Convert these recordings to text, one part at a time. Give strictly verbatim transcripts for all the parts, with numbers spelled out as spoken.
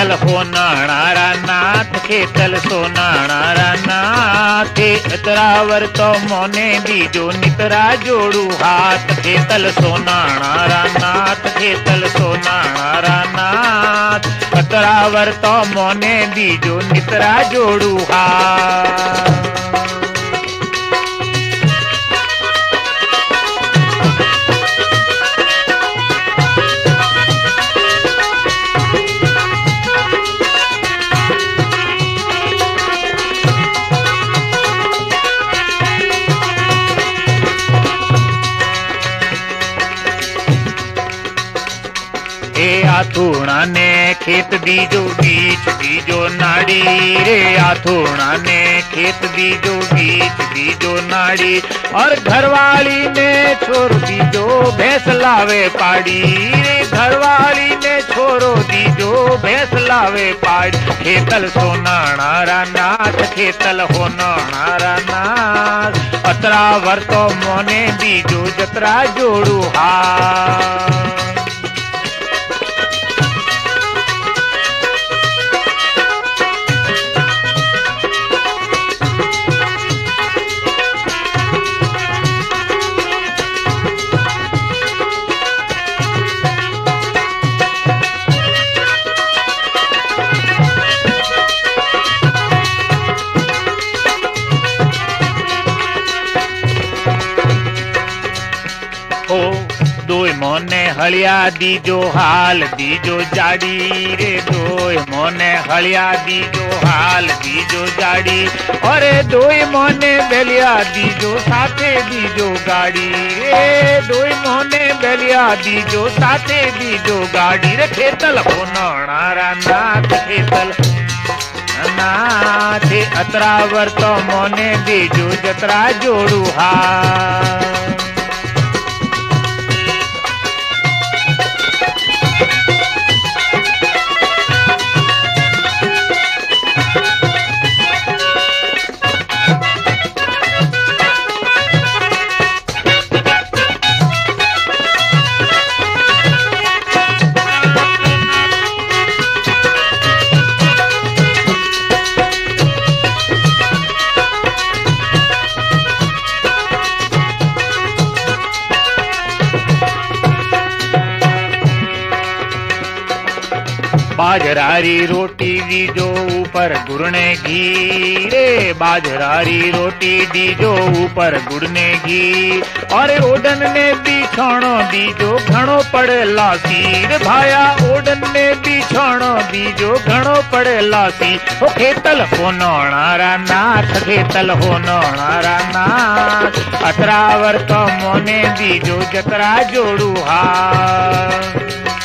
खेतल हो नाणारा नाथ खेतल सो नाणारा नाथ अतरावर तो मोने दीजो नितरा जोड़ू हाथ खेतल सो नाणारा नाथ खेतल सो नाणारा नाथ अतरावर तो मोने दीजो नितरा जोड़ू हाथ। आथुणा ने खेत दीजो बीच दीजो नाड़ी रे आथुणा ने खेत दीजो बीच दीजो नाड़ी और घरवाली ने छोर दीजो भैंस लावे पाड़ी रे घरवाली ने छोरो दीजो भैंस लावे पाड़ी खेतल सो नाणारा नाथ खेतल हो नाणारा नाथ अतरावर तो मोने दीजो जतरा जोड़ू हाथ। दोय मोने हलिया दीजो हाल दीजो जाड़ी रे दोय मोने हलिया दीजो हाल दीजो जाड़ी अरे दोय मोने बेलिया दीजो साथे दीजो गाड़ी रे दोय मोने बेलिया दीजो साथे दीजो गाड़ी रे खेतल हो नाणारा नाथ खेतल नाथ अतरावर तो मोने दीजो जतरा जोड़ू हाथ। बाजरारी रोटी दीजो ऊपर गुड़ने घी रे बाजरारी रोटी दीजो ऊपर गुड़ने घी और ओडन ने बिछाणो दीजो घणो पड़े लासी रे भाया ओडन ने बिछाणो दीजो घणो पड़े लासी ओ खेतल हो नाणारा नाथ खेतल हो नाणारा नाथ अतरावर तो मोने दीजो जतरा जोड़ू हाथ।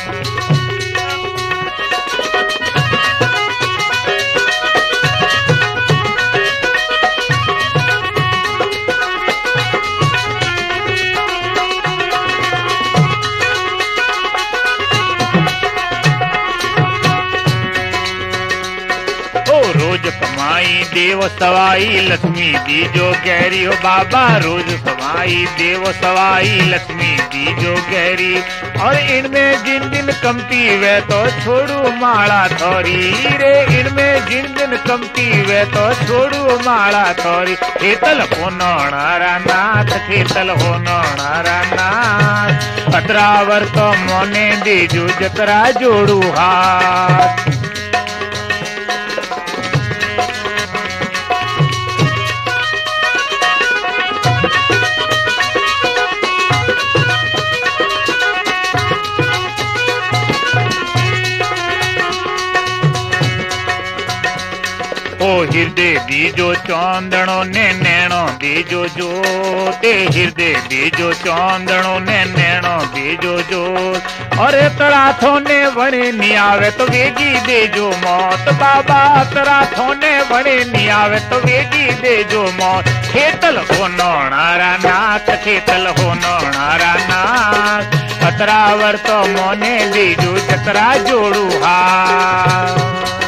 रोज कमाई देव सवाई लक्ष्मी दीजो गहरी हो बाबा रोज कमाई देव सवाई लक्ष्मी दीजो गहरी और इनमें जिन दिन कमती वे तो छोड़ू माला थोरी रे इनमें जिन दिन कमती वे तो छोड़ू माला थोरी खेतल हो नाणारा नाथ खेतल हो नाणारा नाथ अतरावर तो मोने दीजो जतरा जोड़ू हाथ। ओ हृदय दीजो चौंदणो ने नैणो दीजो जोते हृदय दीजो चौंदणो ने नैणो दीजो जोत और तराथों ने वणे नी आवे तो वेगी देजो मौत बाबा तराथों ने वणे नी आवे तो वेगी देजो मौत खेतल हो नाणारा नाथ खेतल हो नाणारा नाथ अतरावर तो मोने दीजो जतरा जोड़ू हाथ।